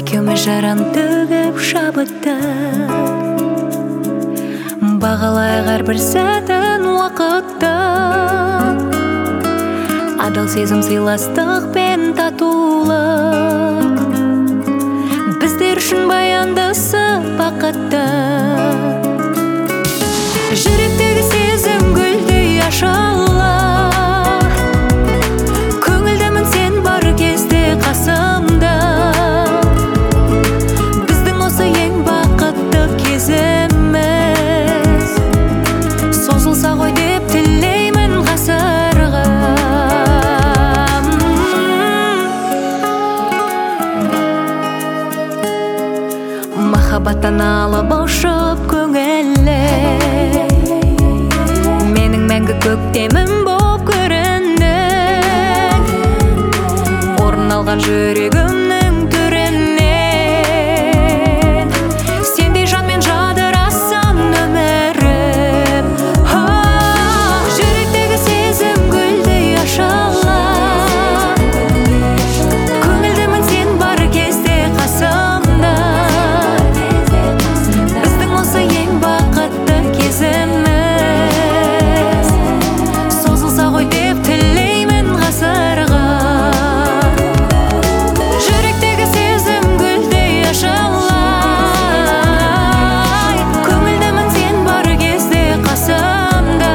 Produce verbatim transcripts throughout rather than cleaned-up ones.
Екеуміз жаран төгіп шабытты, бағалайық әрбір сәтін уақытты. Адал сезім, сыйластық пен татулық, біздер үшін баяндысы бақытты. Жүректегі сезім гүлдей ашылар, көңілдімін сен бар кезде қасымда. Біздің осы ең бақытты кезіміз, созылса ғой деп тілеймін ғасырға. Махаббаттан алып ұшып көңілі, менің мәңгі көктемім боп көріндің. Орын алған жүрегімнің түрінен, сендей жанмен жадырасам өмірім. Жүректегі сезім гүлдей ашылар, көңілдімін сен бар кезде қасымда. Біздің осы ең бақытты кезіміз, созылса ғой деп тілеймін ғасырға. Жүректегі сезім гүлдей ашылар, көңілдімін сен бар кезде қасымда.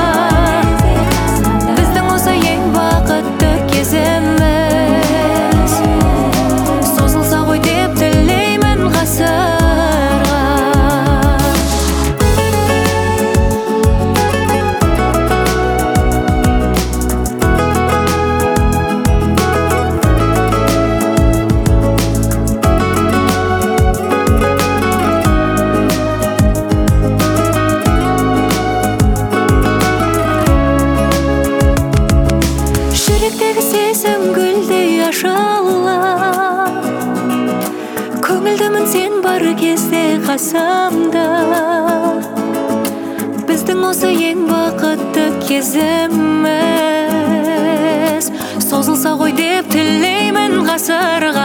Біздің осы ең бақытты кезіміз, созылса ғой деп тілеймін ғасырға. Жүректегі сезім гүлдей ашылар, көңілдімін сен бар кезде қасымда. Біздің осы ең бақытты кезіміз, созылса ғой деп тілеймін ғасырға.